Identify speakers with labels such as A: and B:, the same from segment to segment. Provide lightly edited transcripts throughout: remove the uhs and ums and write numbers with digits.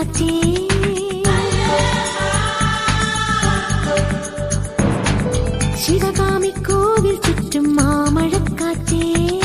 A: മാമഴക്കാറ്റേ ശിവകാമിക്കോവിൽ ചുറ്റും മാമഴക്കാറ്റേ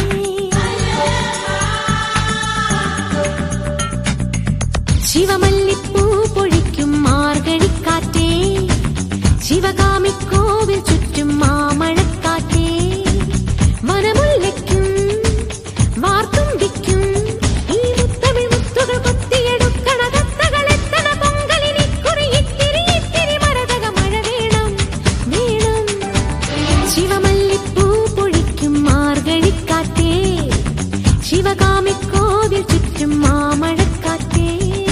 A: ശിവമല്ലിപ്പൂ പൊഴിക്കും മാർഗഴിക്കാറ്റേ ശിവകാമിക്കോവിൽ ചുറ്റും മാമഴക്കാറ്റേ വനമുല്ലയ്ക്കും വാർത്തുമ്പിക്കും ഈ മുത്തമിഴ് മുത്തുകൾ കൊത്തിയെടുക്കണ തത്തകളെത്തണ പൊങ്കലിനി കുറിയിത്തിരി ഇത്തിരി മരതക മഴ വേണം വേണം ശിവമല്ലിപ്പൂ പൊഴിക്കും മാർഗഴിക്കാറ്റേ ശിവകാമിക്കോവിൽ ചുറ്റും മാമഴക്കാറ്റേ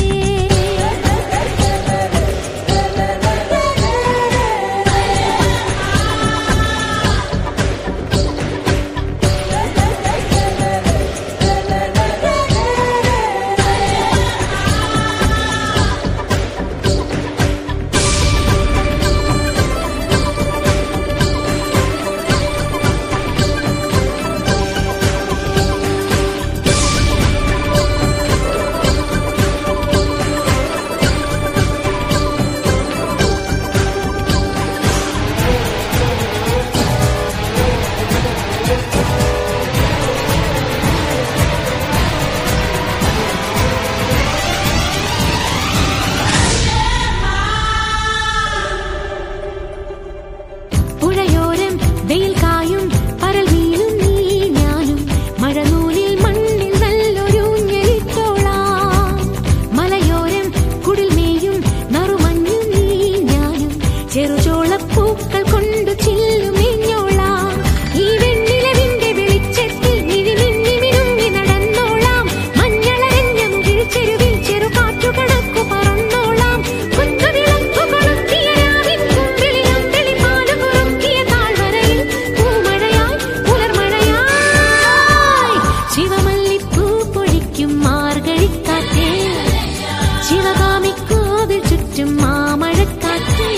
A: പുഴയോരം വെയിൽ കായും പരൽ വീഴും നീ ഞാനും മഴനൂലിൽ മണ്ണിൽ നല്ലൊരു ഞെരിത്തോളാം മലയോരം കുടിൽ മേയും നറുമഞ്ഞും നീ ഞാനും ചെറുചോളപ്പൂക്കൾ കൊണ്ടു ചില്ലുമേഞ്ഞോളാം ഈ വെണ്ണിലവിന്റെ വെളിച്ചത്തിൽ മിഴിമിന്നി മിനുങ്ങി നടന്നോളാം മഞ്ഞളരഞ്ഞ മുകിൽ ചെരുവിൽ ചെറുകാറ്റു കണക്കു പറന്നോളാം കുത്തുവിളക്കു കൊളുത്തിയ രാവിൻ കുമ്പിളിലും തെളിമാലു കുറുക്കിയ താഴ്വരയിൽ പൂമഴയായി പുലർമഴയായി ശിവമല്ലിപ്പൂ പൊഴിക്കും മാർഗഴിക്കാറ്റേ ശിവകാമിക്കോവിൽ ചുറ്റും മാമഴക്കാറ്റേ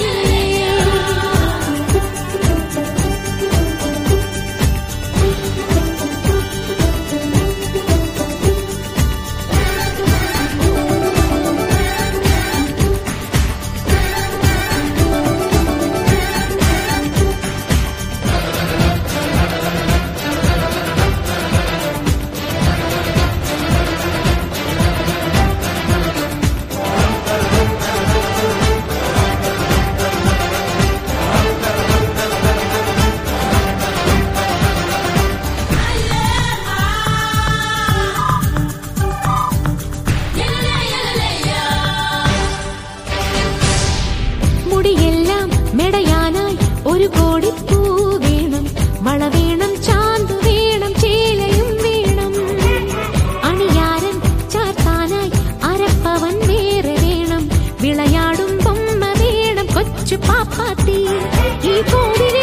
A: മുടിയെല്ലാം മെടയാനായി ഒരു കോടിപ്പൂ വേണം വള വേണം ചാന്തു വേണം ചേലയും വേണം അണിയാരൻ ചാർത്താനായി അരപ്പവൻ വേറെ വേണം വിളയാടും ബൊമ്മ വേണം കൊച്ചു പാപ്പാത്തി ഈ കോടിനെ